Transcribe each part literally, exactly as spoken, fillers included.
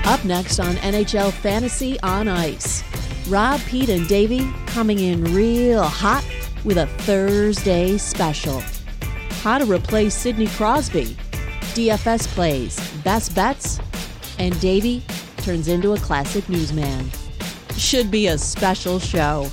Up next on N H L Fantasy on Ice, Rob, Pete, and Davey coming in real hot with a Thursday special. How to replace Sidney Crosby, D F S plays, best bets, and Davey turns into a classic newsman. Should be a special show.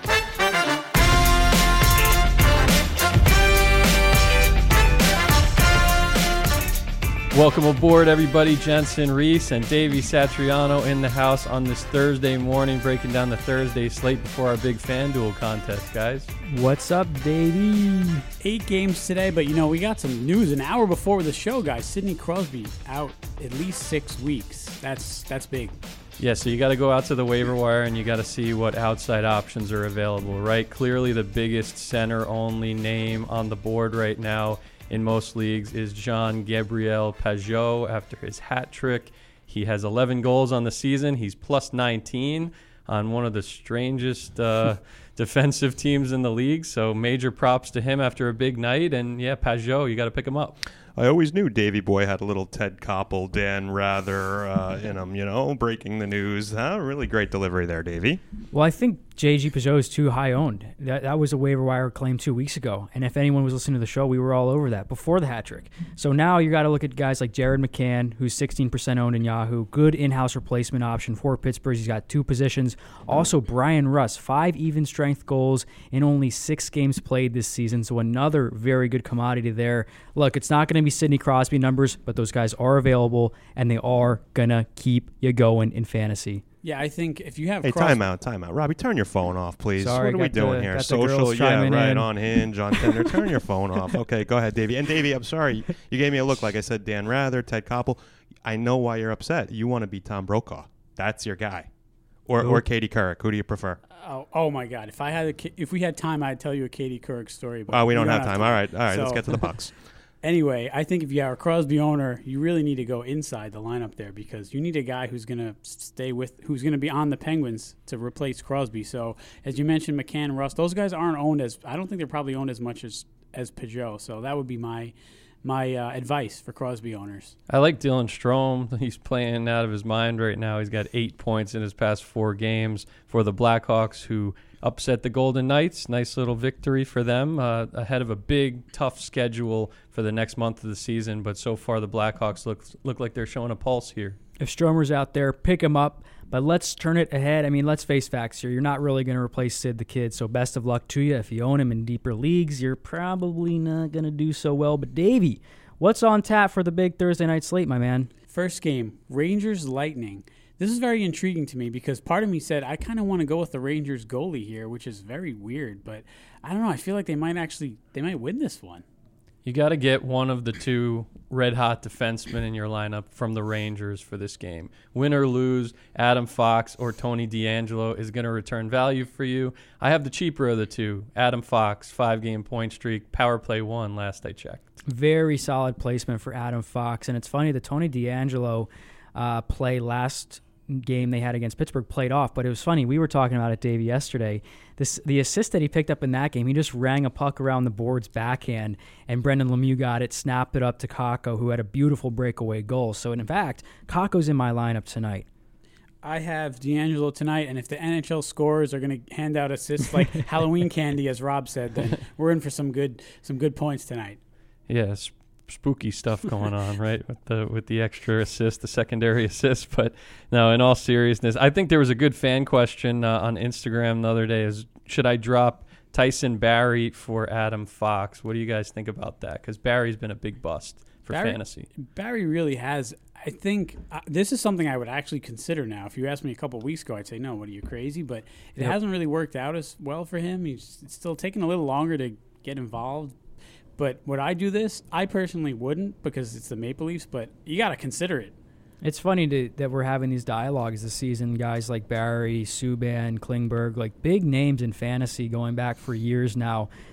Welcome aboard, everybody. Jensen Reese and Davey Satriano in the house on this Thursday morning, breaking down the Thursday slate before our big FanDuel contest, guys. What's up, Davey? Eight games today, but you know, we got some news an hour before the show, guys. Sidney Crosby out at least six weeks. That's that's big. Yeah, so you got to go out to the waiver wire and you got to see what outside options are available, right? Clearly the biggest center-only name on the board right now in most leagues is Jean-Gabriel Pageau after his hat trick. He has eleven goals on the season. He's plus nineteen on one of the strangest uh, defensive teams in the league. So major props to him after a big night. And yeah, Pageau, you got to pick him up. I always knew Davey Boy had a little Ted Koppel, Dan Rather uh, in him, you know, breaking the news. Huh? Really great delivery there, Davey. Well, I think J G Pageau is too high owned. That that was a waiver wire claim two weeks ago. And if anyone was listening to the show, we were all over that before the hat trick. So now you got to look at guys like Jared McCann, who's sixteen percent owned in Yahoo. Good in-house replacement option for Pittsburgh. He's got two positions. Also, Brian Russ, five even strength goals in only six games played this season. So another very good commodity there. Look, it's not going to be Sidney Crosby numbers, but those guys are available, and they are going to keep you going in fantasy. Yeah, I think if you have Hey, Crosby- time out, time out. Robbie, turn your phone off, please. Sorry, what are we got doing the- here? got the Social, girls yeah, chiming right, in. on Hinge, on Tinder. Turn your phone off. Okay, go ahead, Davey. And Davey, I'm sorry. You gave me a look. Like I said, Dan Rather, Ted Koppel. I know why you're upset. You want to be Tom Brokaw. That's your guy. Or Who? or Katie Couric. Who do you prefer? Oh, oh my God! If I had, a, if we had time, I'd tell you a Katie Couric story. But Oh, we don't, have, time. All right, all right. So- Let's get to the Bucks. Anyway, I think if you are a Crosby owner, you really need to go inside the lineup there because you need a guy who's going to stay with, who's going to be on the Penguins to replace Crosby. So, as you mentioned, McCann, Russ, those guys aren't owned as, I don't think they're probably owned as much as as Pageau. So that would be my my uh, advice for Crosby owners. I like Dylan Strome. He's playing out of his mind right now. He's got eight points in his past four games for the Blackhawks, who upset the Golden Knights. Nice little victory for them uh, ahead of a big, tough schedule for the next month of the season. But so far, the Blackhawks look look like they're showing a pulse here. If Stromer's out there, pick him up. But let's turn it ahead. I mean, let's face facts here. You're not really going to replace Sid the Kid, so best of luck to you. If you own him in deeper leagues, you're probably not going to do so well. But Davey, what's on tap for the big Thursday night slate, my man? First game, Rangers Lightning. This is very intriguing to me because part of me said I kind of want to go with the Rangers goalie here, which is very weird. But I don't know. I feel like they might actually they might win this one. You got to get one of the two red-hot defensemen in your lineup from the Rangers for this game. Win or lose, Adam Fox or Tony DeAngelo is going to return value for you. I have the cheaper of the two, Adam Fox, five-game point streak, power play one last I checked. Very solid placement for Adam Fox. And it's funny, the Tony DeAngelo uh, play last game they had against Pittsburgh played off, but it was funny. We were talking about it, Davey, yesterday. This the assist that he picked up in that game, he just rang a puck around the board's backhand, and Brendan Lemieux got it, snapped it up to Kakko, who had a beautiful breakaway goal. So, in fact, Kakko's in my lineup tonight. I have DeAngelo tonight, and if the N H L scorers are going to hand out assists like Halloween candy, as Rob said, then we're in for some good some good points tonight. Yes. Spooky stuff going on, right, with the with the extra assist, the secondary assist. But no, in all seriousness, I think there was a good fan question uh, on Instagram the other day: is should I drop Tyson Barrie for Adam Fox? What do you guys think about that? Because Barry's been a big bust for Barrie, fantasy. Barrie really has. I think uh, this is something I would actually consider now. If you asked me a couple of weeks ago, I'd say, no, what are you, crazy? But it Yep. hasn't really worked out as well for him. He's it's still taking a little longer to get involved. But would I do this? I personally wouldn't because it's the Maple Leafs, but you got to consider it. It's funny to, that we're having these dialogues this season. Guys like Barrie, Subban, Klingberg, like big names in fantasy going back for years now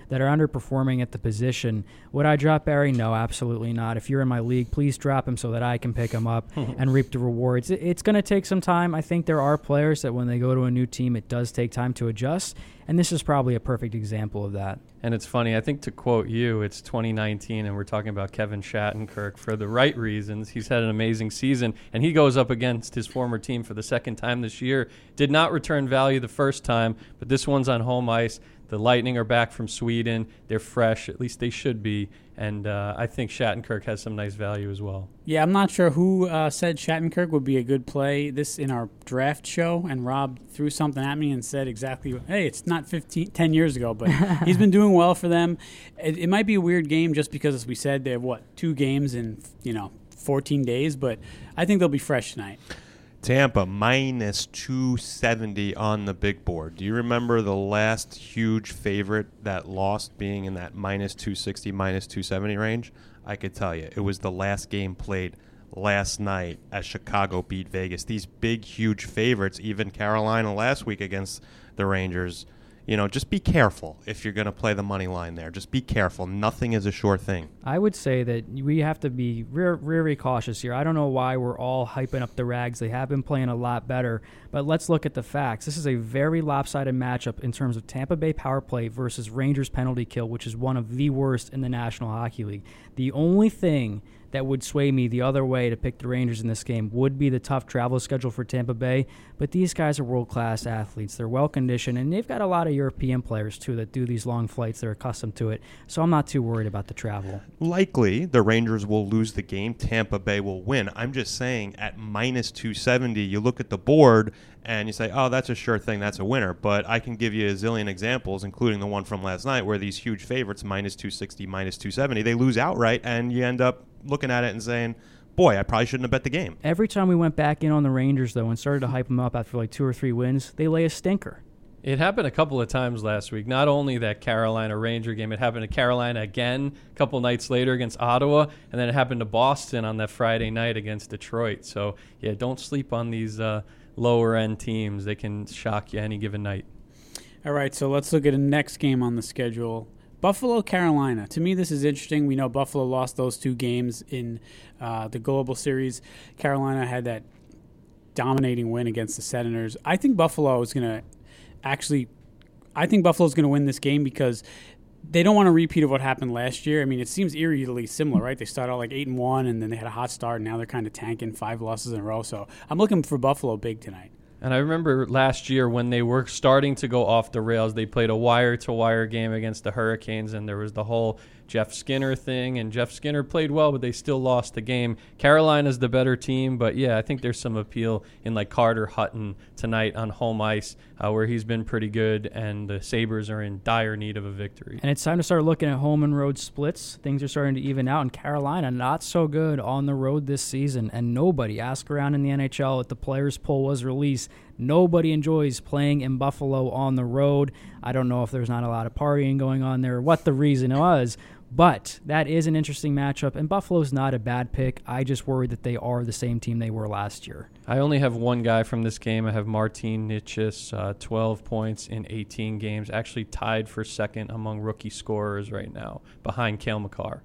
that are underperforming at the position. Would I drop Barry? No, absolutely not. If you're in my league, please drop him so that I can pick him up and reap the rewards. It, it's going to take some time. I think there are players that when they go to a new team, it does take time to adjust, and this is probably a perfect example of that. And it's funny, I think to quote you, it's twenty nineteen and we're talking about Kevin Shattenkirk for the right reasons. He's had an amazing season, and he goes up against his former team for the second time this year. Did not return value the first time, but this one's on home ice. The Lightning are back from Sweden. They're fresh, at least they should be. And uh, I think Shattenkirk has some nice value as well. Yeah, I'm not sure who uh, said Shattenkirk would be a good play this in our draft show, and Rob threw something at me and said exactly, hey, it's not fifteen, ten years ago, but he's been doing well for them. It, it might be a weird game just because, as we said, they have, what, two games in, you know, fourteen days, but I think they'll be fresh tonight. Tampa minus two seventy on the big board. Do you remember the last huge favorite that lost being in that minus two sixty, minus two seventy range? I could tell you. It was the last game played last night as Chicago beat Vegas. These big, huge favorites, even Carolina last week against the Rangers. You know, just be careful if you're going to play the money line there. Just be careful. Nothing is a sure thing. I would say that we have to be very, very cautious here. I don't know why we're all hyping up the Rags. They have been playing a lot better. But let's look at the facts. This is a very lopsided matchup in terms of Tampa Bay power play versus Rangers penalty kill, which is one of the worst in the National Hockey League. The only thing that would sway me the other way to pick the Rangers in this game would be the tough travel schedule for Tampa Bay. But these guys are world-class athletes. They're well-conditioned, and they've got a lot of European players, too, that do these long flights. They're accustomed to it. So I'm not too worried about the travel. Likely, the Rangers will lose the game. Tampa Bay will win. I'm just saying, at minus two seventy, you look at the board, and you say, oh, that's a sure thing. That's a winner. But I can give you a zillion examples, including the one from last night, where these huge favorites, minus two sixty, minus two seventy, they lose outright, and you end up looking at it and saying, boy, I probably shouldn't have bet the game. Every time we went back in on the Rangers, though, and started to hype them up after like two or three wins, they lay a stinker. It happened a couple of times last week. Not only that Carolina Ranger game, it happened to Carolina again a couple nights later against Ottawa, and then it happened to Boston on that Friday night against Detroit. So, yeah, don't sleep on these uh, lower-end teams. They can shock you any given night. All right, so let's look at the next game on the schedule. Buffalo, Carolina. To me, this is interesting. We know Buffalo lost those two games in uh, the Global Series. Carolina had that dominating win against the Senators. I think Buffalo is going to actually – I think Buffalo is going to win this game because they don't want a repeat of what happened last year. I mean, it seems eerily similar, right? They started out like eight and one, and then they had a hot start, and now they're kind of tanking five losses in a row. So I'm looking for Buffalo big tonight. And I remember last year when they were starting to go off the rails, they played a wire-to-wire game against the Hurricanes, and there was the whole Jeff Skinner thing, and Jeff Skinner played well, but they still lost the game. Carolina's the better team, but yeah, I think there's some appeal in like Carter Hutton tonight on home ice, uh, where he's been pretty good, and the Sabres are in dire need of a victory. And it's time to start looking at home and road splits. Things are starting to even out, and Carolina not so good on the road this season, and nobody, ask around in the N H L, if the players' poll was released, nobody enjoys playing in Buffalo on the road. I don't know if there's not a lot of partying going on there, or what the reason was, but that is an interesting matchup, and Buffalo's not a bad pick. I just worry that they are the same team they were last year. I only have one guy from this game. I have Martin Nichis, uh, twelve points in eighteen games, actually tied for second among rookie scorers right now, behind Cale Makar.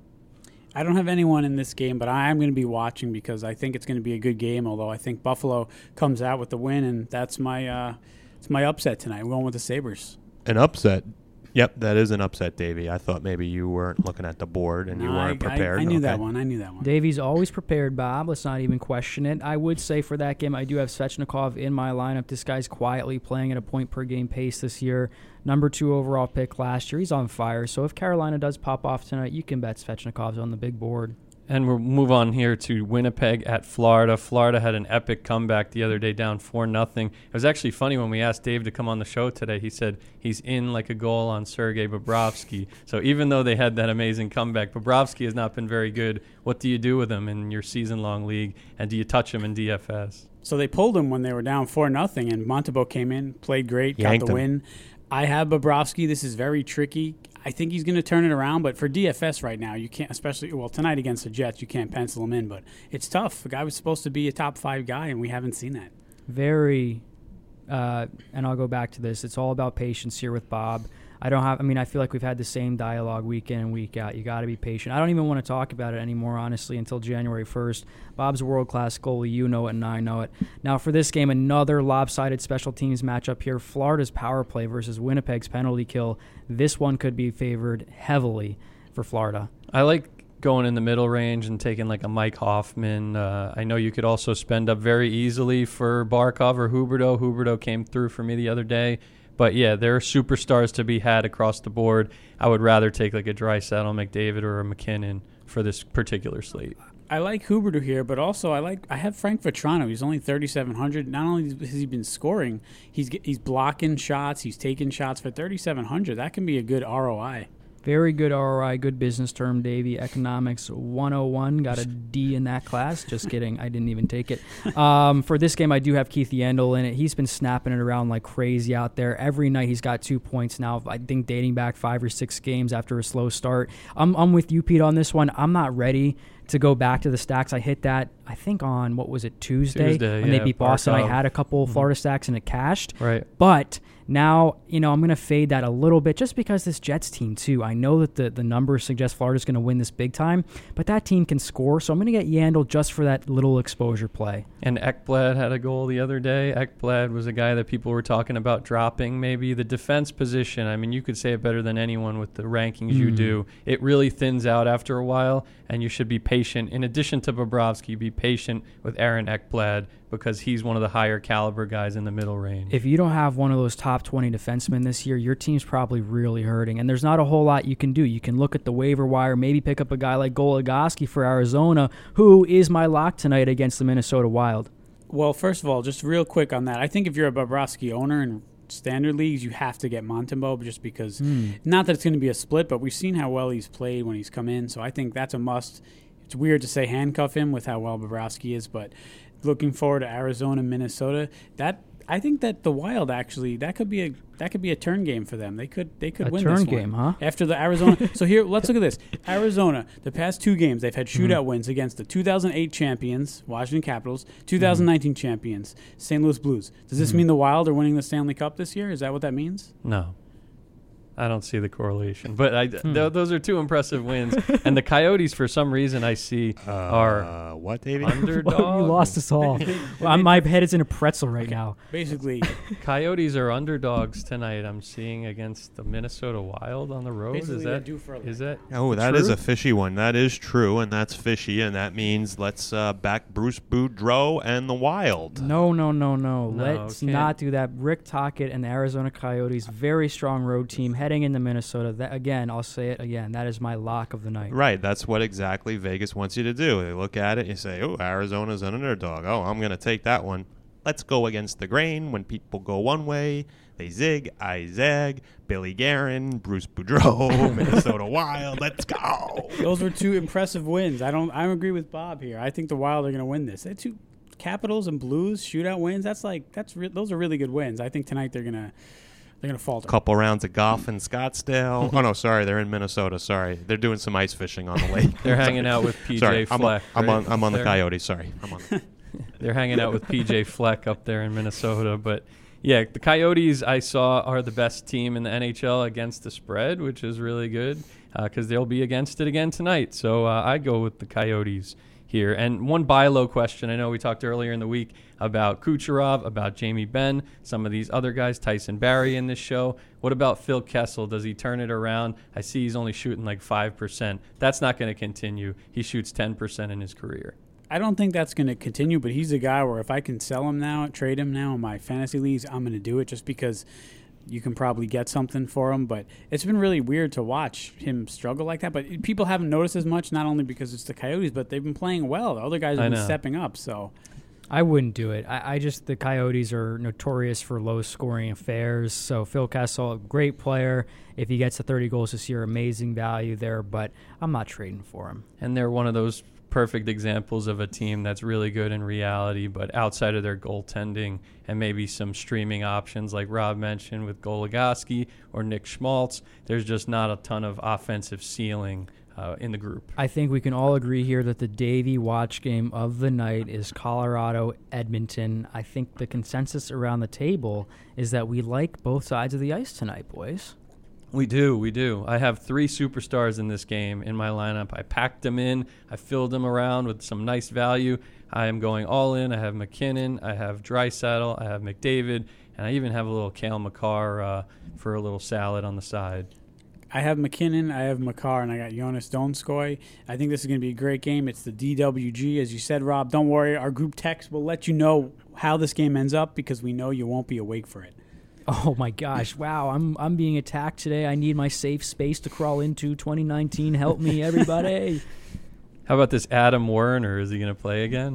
I don't have anyone in this game, but I am going to be watching because I think it's going to be a good game, although I think Buffalo comes out with the win, and that's my uh, it's my upset tonight. We're going with the Sabres. An upset? Yep, that is an upset, Davey. I thought maybe you weren't looking at the board and no, you weren't I, prepared. I, I knew okay. that one. I knew that one. Davey's always prepared, Bob. Let's not even question it. I would say for that game, I do have Svechnikov in my lineup. This guy's quietly playing at a point-per-game pace this year. Number two overall pick last year. He's on fire. So if Carolina does pop off tonight, you can bet Svechnikov's on the big board. And we'll move on here to Winnipeg at Florida. Florida had an epic comeback the other day, down four nothing. It was actually funny when we asked Dave to come on the show today. He said he's in like a goal on Sergei Bobrovsky. So even though they had that amazing comeback, Bobrovsky has not been very good. What do you do with him in your season-long league, and do you touch him in D F S? So they pulled him when they were down four nothing, and Montembeault came in, played great, Yanked got the him. win. I have Bobrovsky. This is very tricky. I think he's going to turn it around, but for D F S right now, you can't, especially, well, tonight against the Jets, you can't pencil him in, but it's tough. The guy was supposed to be a top five guy, and we haven't seen that. Very, uh, and I'll go back to this, it's all about patience here with Bob. I don't have. I mean, I feel like we've had the same dialogue week in and week out. You got to be patient. I don't even want to talk about it anymore, honestly, until January first. Bob's a world-class goalie. You know it, and I know it. Now, for this game, another lopsided special teams matchup here. Florida's power play versus Winnipeg's penalty kill. This one could be favored heavily for Florida. I like going in the middle range and taking like a Mike Hoffman. Uh, I know you could also spend up very easily for Barkov or Huberdeau. Huberdeau came through for me the other day. But, yeah, there are superstars to be had across the board. I would rather take like a Draisaitl, McDavid, or a McKinnon for this particular slate. I like Huberdeau here, but also I like I have Frank Vetrano. He's only thirty-seven hundred. Not only has he been scoring, he's he's blocking shots, he's taking shots for thirty-seven hundred. That can be a good R O I. Very good R O I, good business term, Davey. Economics one oh one, got a D in that class. Just kidding, I didn't even take it. Um, for this game, I do have Keith Yandel in it. He's been snapping it around like crazy out there. Every night he's got two points now, I think dating back five or six games after a slow start. I'm, I'm with you, Pete, on this one. I'm not ready to go back to the stacks. I hit that, I think, on, what was it, Tuesday? Tuesday, when yeah, they beat Boston. Barkov. I had a couple Mm-hmm. Florida stacks and it cashed. Right. But now, you know, I'm going to fade that a little bit just because this Jets team, too. I know that the, the numbers suggest Florida's going to win this big time, but that team can score, so I'm going to get Yandel just for that little exposure play. And Ekblad had a goal the other day. Ekblad was a guy that people were talking about dropping maybe. The defense position, I mean, you could say it better than anyone with the rankings Mm. you do. It really thins out after a while, and you should be patient. In addition to Bobrovsky, be patient with Aaron Ekblad because he's one of the higher caliber guys in the middle range. If you don't have one of those top twenty defensemen this year, your team's probably really hurting. And there's not a whole lot you can do. You can look at the waiver wire, maybe pick up a guy like Goligoski for Arizona, who is my lock tonight against the Minnesota Wild. Well, first of all, just real quick on that, I think if you're a Bobrovsky owner in standard leagues, you have to get Montembeault just because, Mm. not that it's going to be a split, but we've seen how well he's played when he's come in, so I think that's a must. It's weird to say handcuff him with how well Bobrovsky is, but looking forward to Arizona, Minnesota, that I think that the Wild actually that could be a that could be a turn game for them. They could they could A win turn this game, one. huh? After the Arizona. So here, let's look at this. Arizona, the past two games, they've had shootout Mm-hmm. wins against the two thousand eight champions, Washington Capitals, two thousand nineteen Mm-hmm. champions, Saint Louis Blues. Does this mean the Wild are winning the Stanley Cup this year? Is that what that means? No. I don't see the correlation. But I, Hmm. th- those are two impressive wins. And the Coyotes, for some reason, I see are Uh, what, Davey? underdog. You lost us all. well, my head is in a pretzel right now. Basically, Coyotes are underdogs tonight. I'm seeing against the Minnesota Wild on the road. Basically is they're that due for a is that Oh, that is true? a fishy one. That is true, and that's fishy, and that means let's uh, back Bruce Boudreau and the Wild. No, no, no, no. No, Let's can't. not do that. Rick Tocchet and the Arizona Coyotes, very strong road team heading into Minnesota. That, again, I'll say it again. That is my lock of the night. Right, that's what exactly Vegas wants you to do. They look at it, you say, oh, Arizona's an underdog. Oh, I'm going to take that one. Let's go against the grain. When people go one way, they zig, I zag. Billy Guerin, Bruce Boudreau, Minnesota Wild. Let's go. those were two impressive wins. I don't I agree with Bob here. I think the Wild are going to win this. They're two Capitals and Blues shootout wins. That's like that's re- those are really good wins. I think tonight they're going to they're going to falter. Couple rounds of golf in Scottsdale. Oh, no, sorry, they're in Minnesota. Sorry. They're doing some ice fishing on the lake. They're hanging out with P J Sorry, I'm, Fleck. I'm right? on, I'm on the They're- Coyotes. Sorry. I'm on. They're hanging out with P J Fleck up there in Minnesota. But, yeah, the Coyotes I saw are the best team in the N H L against the spread, which is really good because uh, they'll be against it again tonight. So uh, I go with the Coyotes here. And one buy low question. I know we talked earlier in the week about Kucherov, about Jamie Benn, some of these other guys, Tyson Barrie in this show. What about Phil Kessel? Does he turn it around? I see he's only shooting like five percent. That's not going to continue. He shoots ten percent in his career. I don't think that's going to continue, but he's a guy where if I can sell him now, trade him now in my fantasy leagues, I'm going to do it just because you can probably get something for him. But it's been really weird to watch him struggle like that. But people haven't noticed as much, not only because it's the Coyotes, but they've been playing well. The other guys I have been know. stepping up. So I wouldn't do it. I, I just the Coyotes are notorious for low-scoring affairs. So Phil Kessel, a great player. If he gets to thirty goals this year, amazing value there. But I'm not trading for him. And they're one of those perfect examples of a team that's really good in reality, but outside of their goaltending and maybe some streaming options like Rob mentioned with Goligoski or Nick Schmaltz, there's just not a ton of offensive ceiling uh, in the group. I think we can all agree here that the Davey watch game of the night is Colorado-Edmonton. I think the consensus around the table is that we like both sides of the ice tonight, boys. We do, we do. I have three superstars in this game in my lineup. I packed them in. I filled them around with some nice value. I am going all in. I have McKinnon. I have Draisaitl. I have McDavid. And I even have a little Cale Makar uh, for a little salad on the side. I have McKinnon, I have Makar, and I got Jonas Donskoy. I think this is going to be a great game. It's the D W G, as you said, Rob. Don't worry. Our group text will let you know how this game ends up because we know you won't be awake for it. Oh my gosh! Wow, I'm I'm being attacked today. I need my safe space to crawl into. twenty nineteen, help me, everybody! How about this Adam Werner? Is he going to play again?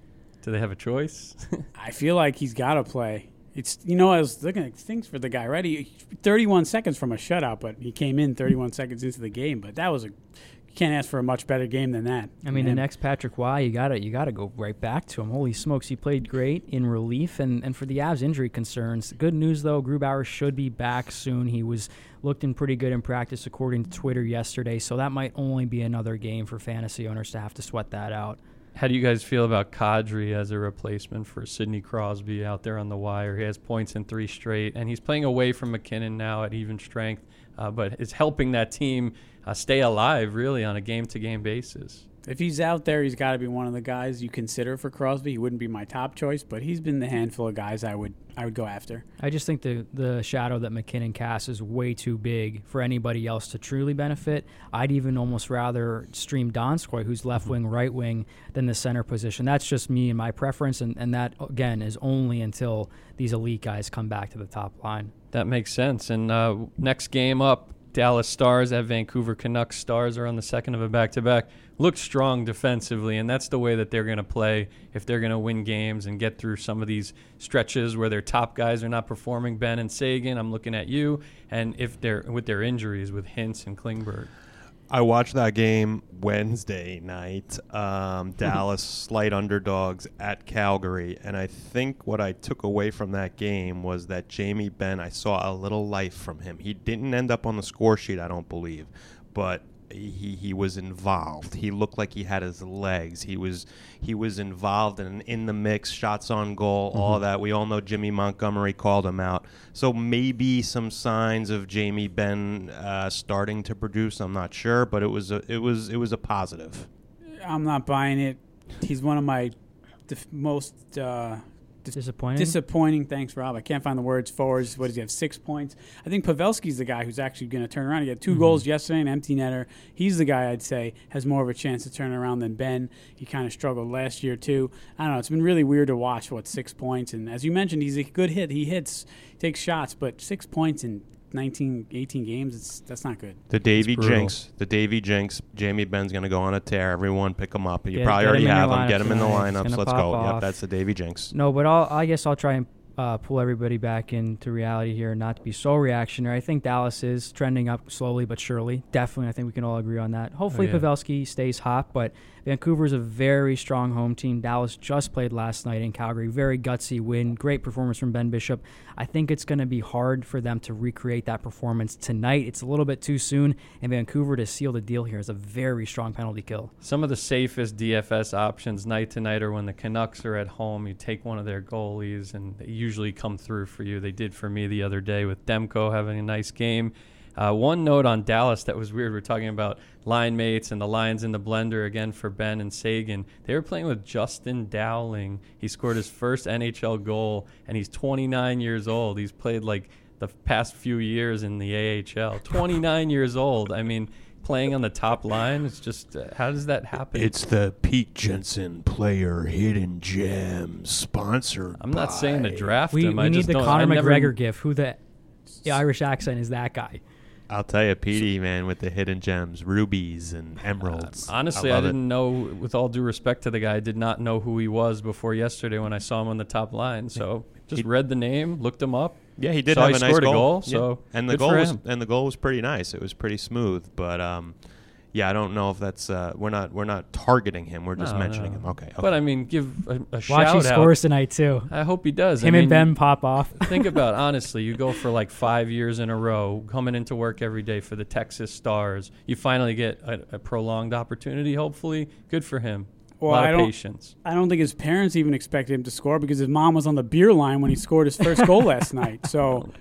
Do they have a choice? I feel like he's got to play. It's you know I was looking at things for the guy. Right, he, thirty-one seconds from a shutout, but he came in thirty-one seconds into the game. But that was a you can't ask for a much better game than that. I mean, Man. the next Patrick Waugh, you gotta you gotta go right back to him. Holy smokes, he played great in relief, and, and for the Avs injury concerns. Good news though, Grubauer should be back soon. He was looking pretty good in practice according to Twitter yesterday, so that might only be another game for fantasy owners to have to sweat that out. How do you guys feel about Kadri as a replacement for Sidney Crosby out there on the wire? He has points in three straight, and he's playing away from McKinnon now at even strength, uh, but is helping that team uh, stay alive, really, on a game-to-game basis. If he's out there, he's got to be one of the guys you consider for Crosby. He wouldn't be my top choice, but he's been the handful of guys I would I would go after. I just think the the shadow that McKinnon casts is way too big for anybody else to truly benefit. I'd even almost rather stream Donskoy, who's left wing, right wing, than the center position. That's just me and my preference, and, and that, again, is only until these elite guys come back to the top line. That makes sense. And uh, next game up, Dallas Stars at Vancouver Canucks. Stars are on the second of a back-to-back. Look strong defensively, and that's the way that they're going to play if they're going to win games and get through some of these stretches where their top guys are not performing. Ben and Sagan, I'm looking at you, and if they're with their injuries with Hintz and Klingberg. I watched that game Wednesday night. Um, Dallas slight underdogs at Calgary, and I think what I took away from that game was that Jamie Benn, I saw a little life from him. He didn't end up on the score sheet, I don't believe, but he he was involved. He looked like he had his legs. He was he was involved in in the mix, shots on goal, mm-hmm. all that. We all know Jimmy Montgomery called him out. So maybe some signs of Jamie Benn uh, starting to produce. I'm not sure, but it was a, it was it was a positive. I'm not buying it. He's one of my def- most uh, dis- disappointing. Disappointing. Thanks, Rob. I can't find the words. Forwards. What does he have? Six points. I think Pavelski's the guy who's actually going to turn around. He had two mm-hmm. goals yesterday, an empty netter. He's the guy I'd say has more of a chance to turn around than Ben. He kind of struggled last year too. I don't know. It's been really weird to watch. What six points? And as you mentioned, he's a good hit. He hits, takes shots, but six points in nineteen, eighteen games, it's that's not good. The Davy Jinx, the Davy Jinx, Jamie Benn's going to go on a tear. Everyone pick him up. You Get, probably get already him have him. him. Get him in the lineups. Let's go. Off. Yep, that's the Davy Jinx. No, but I'll, I guess I'll try and uh, pull everybody back into reality here and not to be so reactionary. I think Dallas is trending up slowly but surely. Definitely, I think we can all agree on that. Hopefully oh, yeah. Pavelski stays hot, but Vancouver's a very strong home team. Dallas just played last night in Calgary. Very gutsy win. Great performance from Ben Bishop. I think it's going to be hard for them to recreate that performance tonight. It's a little bit too soon, and Vancouver to seal the deal here is a very strong penalty kill. Some of the safest D F S options night to night are when the Canucks are at home. You take one of their goalies, and they usually come through for you. They did for me the other day with Demko having a nice game. Uh, one note on Dallas that was weird. We're talking about line mates and the lines in the blender again for Ben and Sagan. They were playing with Justin Dowling. He scored his first N H L goal, and he's twenty-nine years old. He's played like the past few years in the A H L. twenty-nine years old. I mean, playing on the top line, it's just, uh, how does that happen? It's the Pete Jensen Player Hidden Gems sponsored I'm not by. saying to draft We, him. we I need just the don't, Conor I never, McGregor gif. Who the, the Irish accent is that guy? I'll tell you, Petey, man, with the hidden gems, rubies and emeralds. Uh, honestly, I, I love didn't it. know, with all due respect to the guy, I did not know who he was before yesterday when I saw him on the top line. So just He- read the name, looked him up. Yeah, he did Saw have he a nice scored a goal. goal, Yeah. so and the good goal for was him. and the goal was pretty nice. It was pretty smooth, but um, yeah, I don't know if that's uh, we're not we're not targeting him. We're just No, mentioning no. him. Okay, okay. But I mean, give a, a Watch shout he out. scores tonight too. I hope he does. Him I mean, and Ben pop off. Think about, honestly, you go for like five years in a row, coming into work every day for the Texas Stars. You finally get a, a prolonged opportunity, hopefully. Good for him. Well, a lot I of don't- patience. I don't think his parents even expected him to score because his mom was on the beer line when he scored his first goal last night. So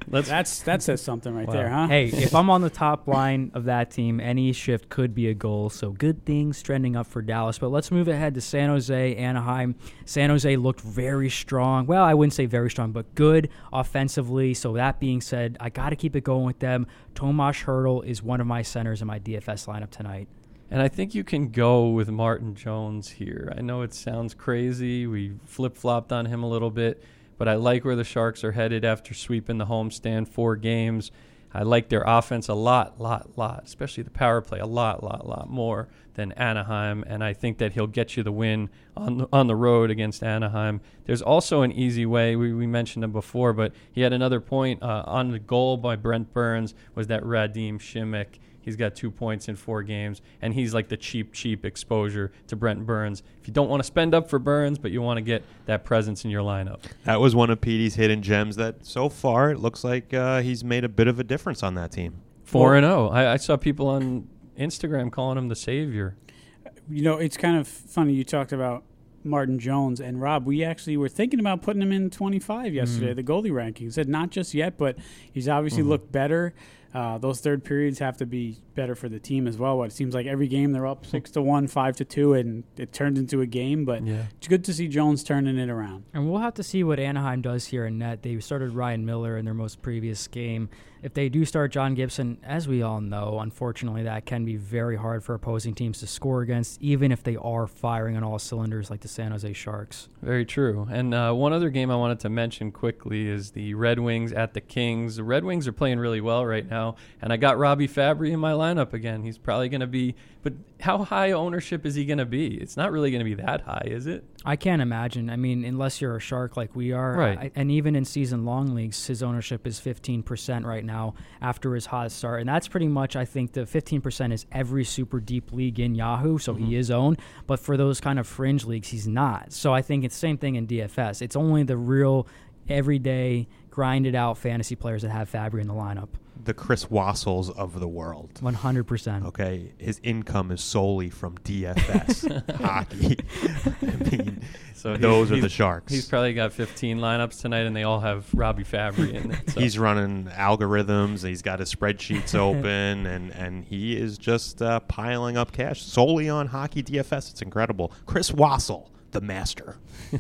Let's That's that says something right Wow. there, huh? Hey, if I'm on the top line of that team, any shift could be a goal. So good things trending up for Dallas. But let's move ahead to San Jose, Anaheim. San Jose looked very strong. Well, I wouldn't say very strong, but good offensively. So that being said, I got to keep it going with them. Tomas Hertl is one of my centers in my D F S lineup tonight. And I think you can go with Martin Jones here. I know it sounds crazy. We flip-flopped on him a little bit, but I like where the Sharks are headed after sweeping the homestand four games. I like their offense a lot, lot, lot, especially the power play, a lot, lot, lot more than Anaheim, and I think that he'll get you the win on the, on the road against Anaheim. There's also an easy way. We, we mentioned him before, but he had another point uh, on the goal by Brent Burns was that Radim Šimek. He's got two points in four games, and he's like the cheap, cheap exposure to Brent Burns. If you don't want to spend up for Burns, but you want to get that presence in your lineup. That was one of Petey's hidden gems that so far it looks like uh, he's made a bit of a difference on that team. four and oh. I, I saw people on Instagram calling him the savior. You know, it's kind of funny you talked about Martin Jones and Rob. We actually were thinking about putting him in twenty-five yesterday, mm. the goalie rankings. Said not just yet, but he's obviously mm-hmm. looked better. Uh, those third periods have to be better for the team as well. What it seems like every game they're up six to one, five to two, and it turned into a game. But yeah. it's good to see Jones turning it around. And we'll have to see what Anaheim does here in net. They started Ryan Miller in their most previous game. If they do start John Gibson, as we all know, unfortunately, that can be very hard for opposing teams to score against, even if they are firing on all cylinders like the San Jose Sharks. Very true. And uh, one other game I wanted to mention quickly is the Red Wings at the Kings. The Red Wings are playing really well right now, and I got Robbie Fabry in my lineup again. He's probably going to be – but how high ownership is he going to be? It's not really going to be that high, is it? I can't imagine. I mean, unless you're a Shark like we are. Right. I, and even in season-long leagues, his ownership is fifteen percent right now after his hot start. And that's pretty much, I think, the fifteen percent is every super deep league in Yahoo, so mm-hmm. he is owned. But for those kind of fringe leagues, he's not. So I think it's the same thing in D F S. It's only the real, everyday, grinded-out fantasy players that have Fabry in the lineup. The Chris Wassels of the world. one hundred percent. Okay, his income is solely from D F S hockey. I mean, so those he, are the Sharks. He's probably got fifteen lineups tonight, and they all have Robbie Fabry in it. So. He's running algorithms. He's got his spreadsheets open, and, and he is just uh, piling up cash solely on hockey D F S. It's incredible. Chris Wassel, the master.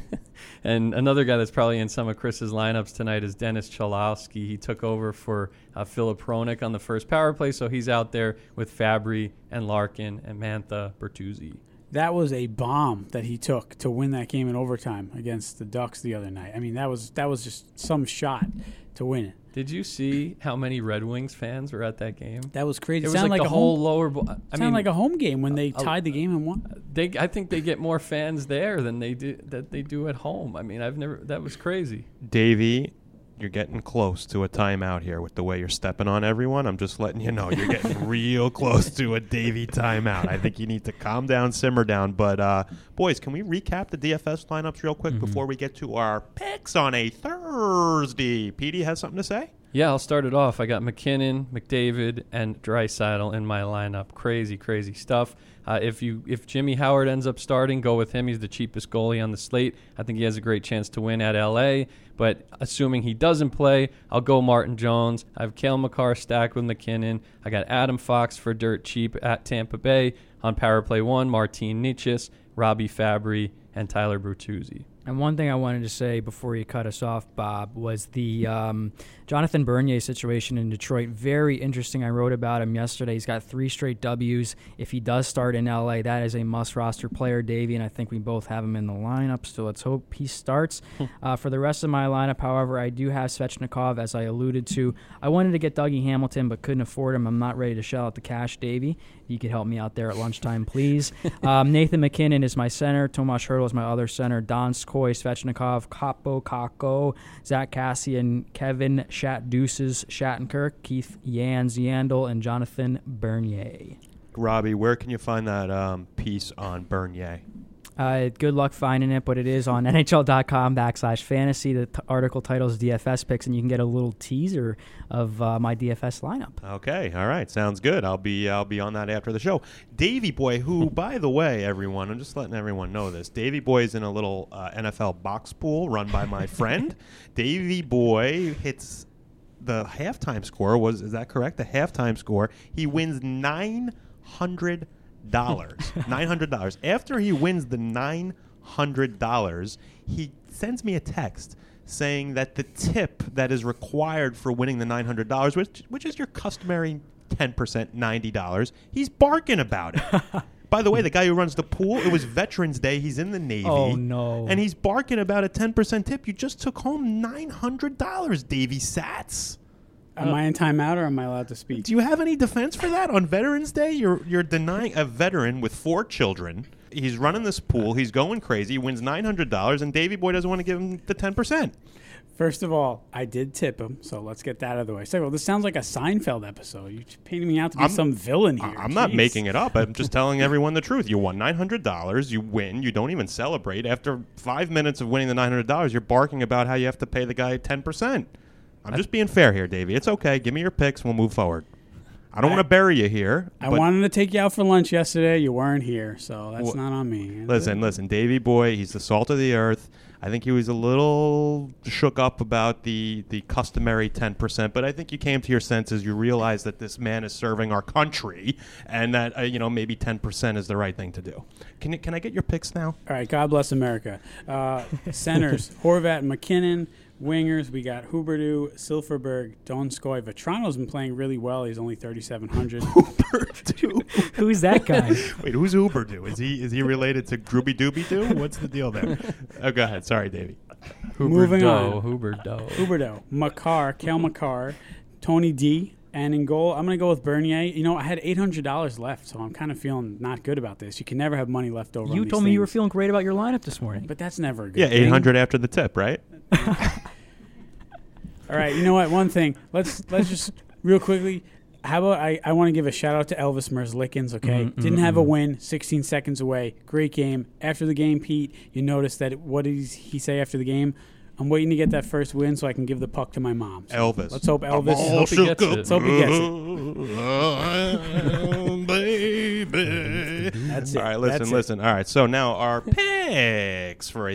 And another guy that's probably in some of Chris's lineups tonight is Dennis Cholowski. He took over for uh, Philip Hronik on the first power play, so he's out there with Fabry and Larkin and Mantha Bertuzzi. That was a bomb that he took to win that game in overtime against the Ducks the other night. I mean, that was that was just some shot to win it. Did you see how many Red Wings fans were at that game? That was crazy. It It was sounded like, like, the a whole home, lower. Bo- I sounded mean, like a home game when they uh, tied the game and won. They, I think they get more fans there than they do that they do at home. I mean, I've never. That was crazy. Davey, you're getting close to a timeout here with the way you're stepping on everyone. I'm just letting you know you're getting real close to a Davey timeout. I think you need to calm down, simmer down. But, uh, boys, can we recap the D F S lineups real quick mm-hmm. before we get to our picks on a Thursday? Petey has something to say? Yeah, I'll start it off. I got McKinnon, McDavid, and Draisaitl in my lineup. Crazy, crazy stuff. Uh, if you if Jimmy Howard ends up starting, go with him. He's the cheapest goalie on the slate. I think he has a great chance to win at L A. But assuming he doesn't play, I'll go Martin Jones. I have Cale Makar stacked with McKinnon. I got Adam Fox for dirt cheap at Tampa Bay. On power play one, Martin Necas, Robbie Fabry, and Tyler Bertuzzi. And one thing I wanted to say before you cut us off, Bob, was the um, Jonathan Bernier situation in Detroit. Very interesting. I wrote about him yesterday. He's got three straight W's. If he does start in L A, that is a must-roster player, Davey, and I think we both have him in the lineup, so let's hope he starts. uh, for the rest of my lineup, however, I do have Svechnikov, as I alluded to. I wanted to get Dougie Hamilton, but couldn't afford him. I'm not ready to shell out the cash, Davey. You could help me out there at lunchtime, please. um, Nathan McKinnon is my center. Tomas Hertl is my other center. Don Skoy, Svechnikov, Capo Kako, Zach Cassian, Kevin Shat Deuces, Shattenkirk, Keith Yans Yandel, and Jonathan Bernier. Robbie, where can you find that um, piece on Bernier? Uh, good luck finding it, but it is on N H L dot com backslash fantasy. The t- article title is D F S picks, and you can get a little teaser of uh, my D F S lineup. Okay, all right, sounds good. I'll be I'll be on that after the show. Davey Boy, who, by the way, everyone, I'm just letting everyone know this. Davey Boy is in a little uh, N F L box pool run by my friend. Davey Boy hits the halftime score was, is that correct? The halftime score, he wins nine hundred dollars. nine hundred dollars. After he wins the nine hundred dollars, he sends me a text saying that the tip that is required for winning the nine hundred dollars, which, which is your customary ten percent, ninety dollars, he's barking about it. By the way, the guy who runs the pool, it was Veterans Day. He's in the Navy. Oh, no. And he's barking about a ten percent tip. You just took home nine hundred dollars, Davey Sats. Am I in timeout or am I allowed to speak? Do you have any defense for that? On Veterans Day, you're you're denying a veteran with four children. He's running this pool. He's going crazy. He wins nine hundred dollars, and Davey Boy doesn't want to give him the ten percent. First of all, I did tip him, so let's get that out of the way. Second of all, this sounds like a Seinfeld episode. You're painting me out to be I'm, some villain here. I'm not Jeez. making it up. I'm just telling everyone the truth. You won nine hundred dollars. You win. You don't even celebrate. After five minutes of winning the nine hundred dollars, you're barking about how you have to pay the guy ten percent. I'm just being fair here, Davey. It's okay. Give me your picks. We'll move forward. I don't want to bury you here. I wanted to take you out for lunch yesterday. You weren't here, so that's Well, not on me. Listen, listen, Davey Boy, he's the salt of the earth. I think he was a little shook up about the, the customary ten percent, but I think you came to your senses. You realized that this man is serving our country and that, uh, you know, maybe ten percent is the right thing to do. Can you, can I get your picks now? All right, God bless America. Uh, centers, Horvat, McKinnon. Wingers, we got Huberdeau, Silverberg, Donskoy. Vetrano's been playing really well. He's only thirty-seven hundred. Huberdeau. Who's that guy? Wait, who's Huberdeau? Is he is he related to Grooby Dooby Doo? What's the deal there? Oh, go ahead. Sorry, Davey. Moving on. Huberdeau. Huberdeau, Makar, Kale Makar, Tony D, and in goal, I'm going to go with Bernier. You know, I had eight hundred dollars left, so I'm kind of feeling not good about this. You can never have money left over. You on told these me you were things. feeling great about your lineup this morning. But that's never a good Yeah, thing. eight hundred after the tip, right? All right, you know what? One thing. Let's let's just real quickly. How about I, I want to give a shout out to Elvis Merzlikins, okay? Mm, mm, Didn't have a mm. win, sixteen seconds away. Great game. After the game, Pete, you noticed that what did he say after the game? I'm waiting to get that first win so I can give the puck to my mom. So Elvis. Let's hope Elvis. all hope he gets it. Let's hope he gets it. Oh, baby. That's it. All right, listen, That's it. listen. All right, so now our picks for a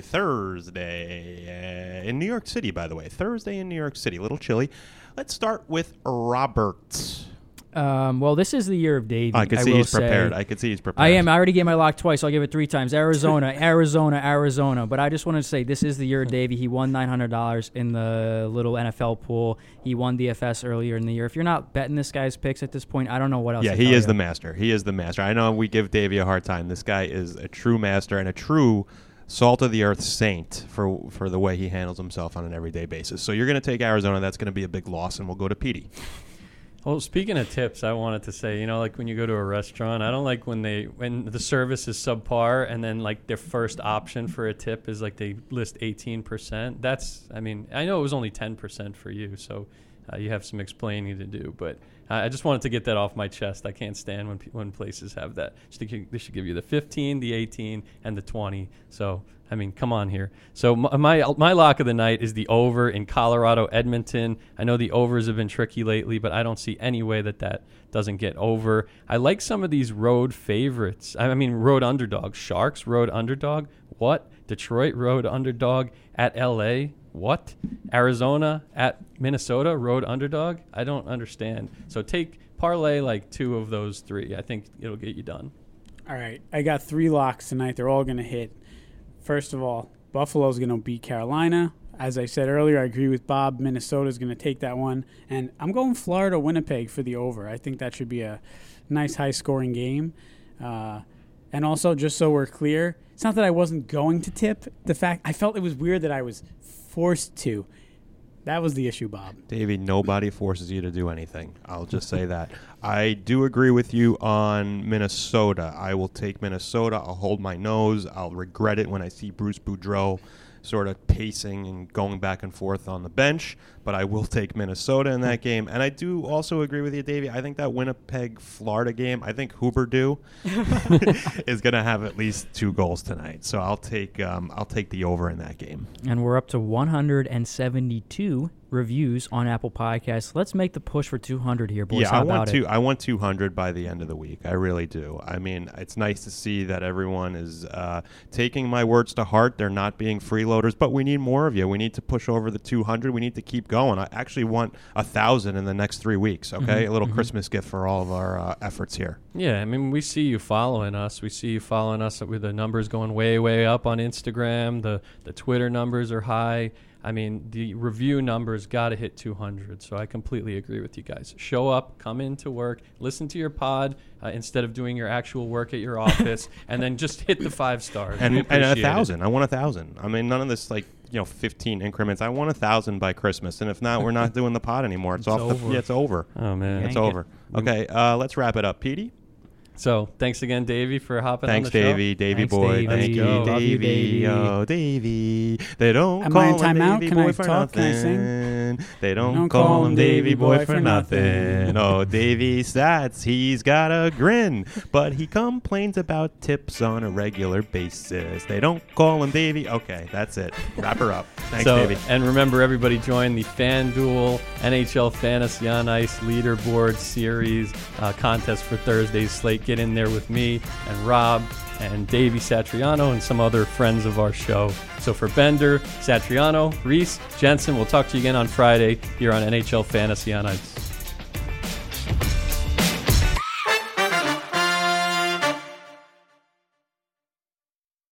Thursday uh, in New York City, by the way. Thursday in New York City. A little chilly. Let's start with Robert. Um, well, this is the year of Davey. I can see will he's say. prepared. I can see he's prepared. I am. I already gave my lock twice. So I'll give it three times. Arizona, Arizona, Arizona. But I just wanted to say this is the year of Davey. He won nine hundred dollars in the little N F L pool. He won D F S earlier in the year. If you're not betting this guy's picks at this point, I don't know what else Yeah, to he tell is you. the master. He is the master. I know we give Davey a hard time. This guy is a true master and a true salt of the earth saint for for the way he handles himself on an everyday basis. So you're going to take Arizona. That's going to be a big loss, and we'll go to Petey. Well, speaking of tips, I wanted to say, you know, like when you go to a restaurant, I don't like when they when the service is subpar and then like their first option for a tip is like they list eighteen percent. That's, I mean, I know it was only ten percent for you, so uh, you have some explaining to do. But uh, I just wanted to get that off my chest. I can't stand when pe- when places have that. They should give you the fifteen, the eighteen, and the twenty. So, I mean, come on here. So my, my my lock of the night is the over in Colorado, Edmonton. I know the overs have been tricky lately, but I don't see any way that that doesn't get over. I like some of these road favorites. I mean, road underdogs. Sharks, road underdog. What? Detroit, road underdog at L A. What? Arizona at Minnesota, road underdog. I don't understand. So take parlay like two of those three. I think it'll get you done. All right, I got three locks tonight. They're all going to hit. First of all, Buffalo's going to beat Carolina. As I said earlier, I agree with Bob. Minnesota's going to take that one. And I'm going Florida, Winnipeg for the over. I think that should be a nice high-scoring game. Uh, and also, just so we're clear, it's not that I wasn't going to tip. The fact I felt it was weird that I was forced to. That was the issue, Bob. Davey, nobody forces you to do anything. I'll just say that. I do agree with you on Minnesota. I will take Minnesota. I'll hold my nose. I'll regret it when I see Bruce Boudreau sort of pacing and going back and forth on the bench. But I will take Minnesota in that game. And I do also agree with you, Davey. I think that Winnipeg-Florida game, I think Huberdeau is going to have at least two goals tonight. So I'll take um, I'll take the over in that game. And we're up to one hundred seventy-two reviews on Apple Podcasts. Let's make the push for two hundred here, boys. Yeah, How I about want it? to. I want two hundred by the end of the week. I really do. I mean, it's nice to see that everyone is uh, taking my words to heart. They're not being freeloaders, but we need more of you. We need to push over the two hundred. We need to keep going. I actually want a thousand in the next three weeks. Okay, Mhm, a little mhm. Christmas gift for all of our uh, efforts here. Yeah, I mean, we see you following us. We see you following us with the numbers going way, way up on Instagram. The the Twitter numbers are high. I mean, the review numbers got to hit two hundred. So I completely agree with you guys. Show up, come into work, listen to your pod uh, instead of doing your actual work at your office, and then just hit the five stars. And, We and a appreciate it. thousand. I want a thousand. I mean, none of this like you know fifteen increments. I want a thousand by Christmas. And if not, we're not doing the pod anymore. It's, It's off. over. The, yeah, it's over. Oh, man. It's Yank it. over. Okay, uh, let's wrap it up, Petey. So thanks again, Davey, for hopping Thanks, on the show. Davey. Davey Thanks, boy. Davey. Thank you, Love you, Davey. Davey. Oh, Davey. They don't Am call I in him timeout? Davey Can boy I for talk? Can I nothing. sing? They don't, call him Davey boy for nothing. Oh, Davey stats. He's got a grin, but he complains about tips on a regular basis. They don't call him Davey. Okay, that's it. Wrap her up. Thanks, so, Davey. And remember, everybody join the FanDuel N H L Fantasy on Ice Leaderboard Series uh, contest for Thursday's slate. Get in there with me and Rob and Davey Satriano and some other friends of our show. So for Bender, Satriano, Reese, Jensen, we'll talk to you again on Friday here on N H L Fantasy on Ice.